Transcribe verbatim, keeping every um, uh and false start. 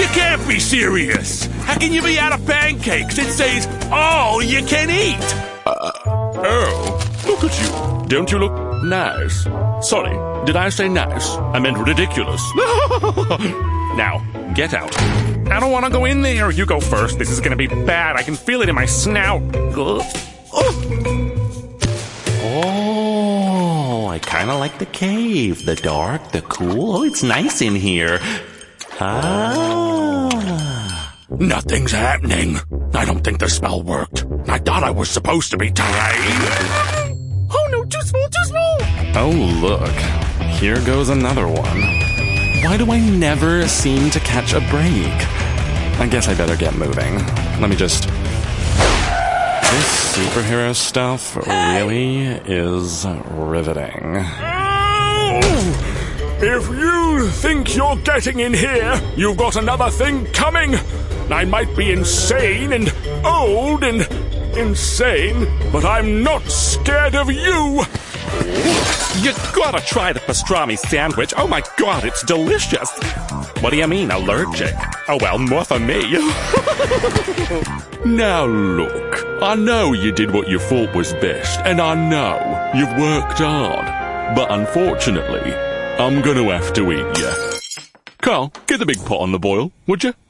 You can't be serious! How can you be out of pancakes? It says, all you can eat! Uh, oh, look at you. Don't you look nice? Sorry, did I say nice? I meant ridiculous. Now, get out. I don't want to go in there. You go first. This is going to be bad. I can feel it in my snout. Oh, I kind of like the cave. The dark, the cool. Oh, it's nice in here. Ah. Nothing's happening. I don't think the spell worked. I thought I was supposed to be tired. Oh no, too small, too small. Oh look, here goes another one. Why do I never seem to catch a break? I guess I better get moving. Let me just... This superhero stuff really is riveting. Oh! If you think you're getting in here, you've got another thing coming. I might be insane and old and insane, but I'm not scared of you. You gotta try the pastrami sandwich. Oh my god, it's delicious. What do you mean, allergic? Oh well, more for me. Now look, I know you did what you thought was best, and I know you've worked hard, but unfortunately, I'm gonna have to eat you. Carl, get the big pot on the boil, would you?